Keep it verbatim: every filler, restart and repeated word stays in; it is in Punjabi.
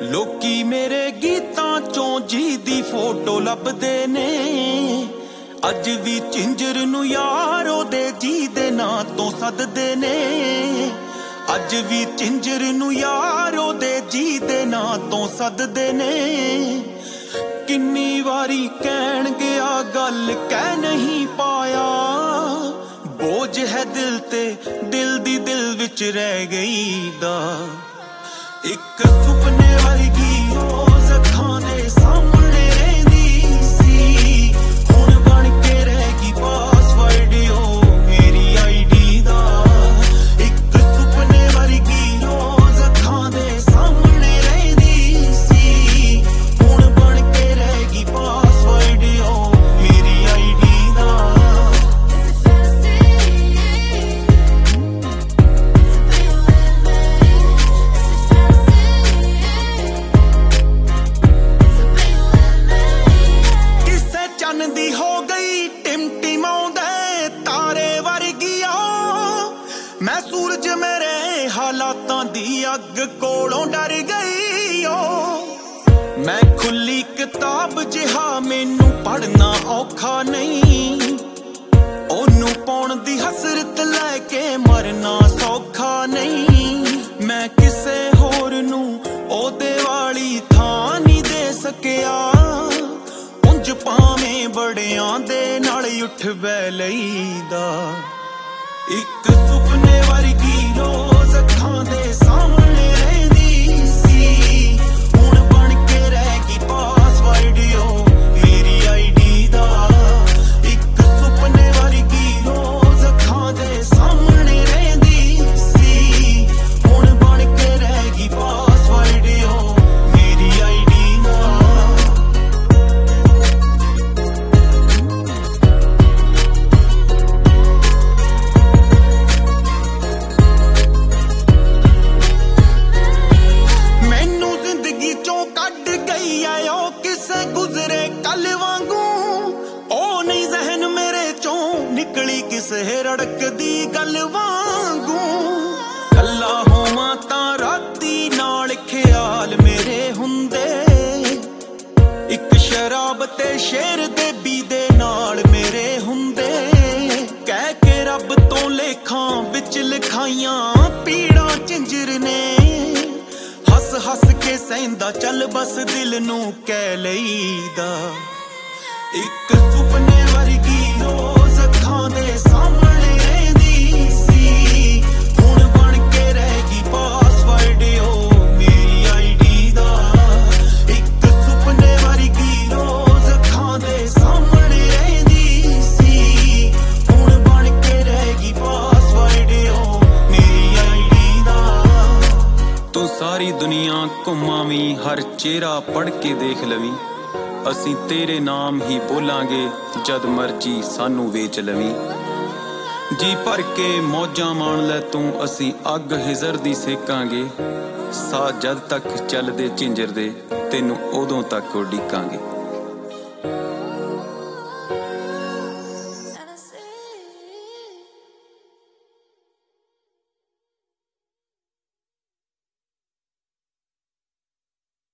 ਲੋਕੀ ਮੇਰੇ ਗੀਤਾਂ ਚੋਂ ਜੀ ਦੀ ਫੋਟੋ ਲੱਭਦੇ ਨੇ, ਅੱਜ ਵੀ ਝਿੰਜਰ ਨੂੰ ਯਾਰ ਉਹਦੇ ਜੀ ਦੇ ਨਾਂ ਤੋਂ ਸੱਦਦੇ ਨੇ। ਅੱਜ ਵੀ ਝਿੰਜਰ ਨੂੰ ਯਾਰ ਉਹਦੇ ਜੀ ਦੇ ਨਾਂ ਤੋਂ ਸੱਦਦੇ ਨੇ। ਕਿੰਨੀ ਵਾਰੀ ਕਹਿਣ ਗਿਆ ਗੱਲ ਕਹਿ ਨਹੀਂ ਪਾਇਆ, ਬੋਝ ਹੈ ਦਿਲ ਤੇ ਦਿਲ ਦੀ ਦਿਲ ਵਿੱਚ ਰਹਿ ਗਈ ਦਾ। ਇੱਕ ਸੁਪਨੇ ਵਰਗੀ ਰੋਜ਼ ਅੱਖਾਂ ਦੇ ਸਾਹਮਣੇ ਰਹਿੰਦੀ ਸੀ, ਹੁਣ ਬਣ ਕੇ ਰਹਿ ਗਈ ਪਾਸਵਰਡ ਓ ਮੇਰੀ ਆਈਡੀ ਦਾ। ਇੱਕ ਸੁਪਨੇ ਵਰਗੀ ਰੋਜ਼ ਅੱਖਾਂ ਦੇ ਸਾਹਮਣੇ ਰਹਿੰਦੀ ਸੀ, ਹੁਣ ਬਣ ਕੇ ਰਹਿ ਗਈ ਪਾਸਵਰਡ ਓ ਮੇਰੀ ਆਈਡੀ ਦਾ। ਚੰਨ ਦੀ ਹੋ ਗਈ ਟਿਮਟਿਮਾਉਂਦੇ ਤਾਰੇ ਵਰਗੀ ਓ, ਮੈਂ ਸੂਰਜ ਮੇਰੇ ਹਾਲਾਤਾਂ ਦੀ ਅੱਗ ਕੋਲੋਂ ਡਰ ਗਈ ਓ। ਮੈਂ ਖੁੱਲੀ ਕਿਤਾਬ ਜਿਹਾ ਮੈਨੂੰ ਪੜ੍ਹਨਾ ਔਖਾ ਨਹੀਂ, ਉਹਨੂੰ ਪਾਉਣ ਦੀ ਹਸਰਤ ਲੈ ਕੇ ਮਰਨਾ ਸੌਖਾ ਨਹੀਂ। ਮੈਂ ਕਿਸੇ ਹੋਰ ਨੂੰ ਉਹਦੇ ਵਾਲੀ ਥਾਂ ਨਹੀਂ ਦੇ ਸਕਿਆ, ਭਾਵੇਂ ਬੜਿਆਂ ਦੇ ਨਾਲ ਉੱਠ ਬਹਿ ਲਈਦਾ। ਇੱਕ ਸੁਪਨੇ ਵਰਗੀ ਰੋਜ਼ ਅੱਖਾਂ ਦੇ ਸਾਹਮਣੇ ਰਹਿੰਦੀ ਸੀ, ਹੁਣ ਬਣ ਕੇ ਰਹਿ ਗਈ ਪਾਸਵਰਡ ਓ ਮੇਰੀ ਆਈਡੀ ਦਾ। ਇੱਕ ਸੁਪਨੇ ਵਰਗੀ ਰੋਜ਼ ਅੱਖਾਂ ਦੇ ਸਾਹਮਣੇ ਰਹਿੰਦੀ ਸੀ, ਹੁਣ ਬਣ ਕੇ ਰਹਿ ਗਈ ਪਾਸਵਰਡ ਓ ਮੇਰੀ ਆਈਡੀ ਦਾ। ਕਿਸੇ ਗੁਜ਼ਰੇ ਕੱਲ ਵਾਂਗੂ ਉਹ ਨਹੀਂ ਜ਼ਹਿਨ ਮੇਰੇ ਚੋਂ ਨਿਕਲੀ, ਕਿਸੇ ਰੜਕਦੀ ਗੱਲ ਵਾਂਗੂ। ਕੱਲਾ ਹੋਵਾਂ ਤਾਂ ਰਾਤੀ ਨਾਲ ਖਿਆਲ ਮੇਰੇ ਹੁੰਦੇ, ਇੱਕ ਸ਼ਰਾਬ ਤੇ ਸ਼ੇਰ ਦੇ ਬੀ ਦੇ ਨਾਲ ਮੇਰੇ ਹੁੰਦੇ। ਕਹਿ ਕੇ ਰੱਬ ਤੋਂ ਲੇਖਾਂ ਵਿੱਚ ਲਿਖਾਈਆਂ ਪੀੜਾਂ ਝਿੰਜਰ ਨੇ, ਹੱਸ ਹੱਸ ਕੇ ਸਹਿੰਦਾ ਚੱਲ ਬਸ ਦਿਲ ਨੂੰ ਕਹਿ ਲਈਦਾ। ਇੱਕ ਸੁਪਨੇ ਵਰਗੀ ਰੋਜ਼ ਅੱਖਾਂ ਦੇ ਸਾਹਮਣੇ ਰਹਿੰਦੀ ਸੀ, ਹੁਣ ਬਣ ਕੇ ਰਹਿ ਗਈ ਪਾਸਵਰਡ ਓ ਮੇਰੀ ਆਈਡੀ ਦਾ। ਇੱਕ ਸੁਪਨੇ ਵਰਗੀ ਰੋਜ਼ ਅੱਖਾਂ ਦੇ ਸਾਹਮਣੇ ਰਹਿੰਦੀ ਸੀ, ਹੁਣ ਬਣ ਕੇ ਰਹਿ ਗਈ ਪਾਸਵਰਡ ਓ ਮੇਰੀ ਆਈਡੀ ਦਾ। ਤੂੰ ਸਾਰੀ ਦੁਨੀਆ ਘੁੰਮਾਵੀਂ, ਹਰ ਚਿਹਰਾ ਪੜ੍ਹ ਕੇ ਦੇਖ ਲਵੀਂ, ਅਸੀਂ ਤੇਰੇ ਨਾਮ ਹੀ ਬੋਲਾਂਗੇ ਜਦ ਮਰਜੀ ਸਾਨੂੰ ਵੇਚ ਲਵੀਂ। ਜੀ ਭਰ ਕੇ ਮੌਜਾਂ ਮਾਣ ਲੈ ਤੂੰ, ਅਸੀਂ ਅੱਗ ਹਿਜ਼ਰ ਦੀ ਸੇਕਾਂਗੇ, ਸਾਹ ਜਦ ਤੱਕ ਚੱਲਦੇ ਝਿੰਜਰ ਦੇ ਤੈਨੂੰ ਉਦੋਂ ਤੱਕ ਉਡੀਕਾਂਗੇ।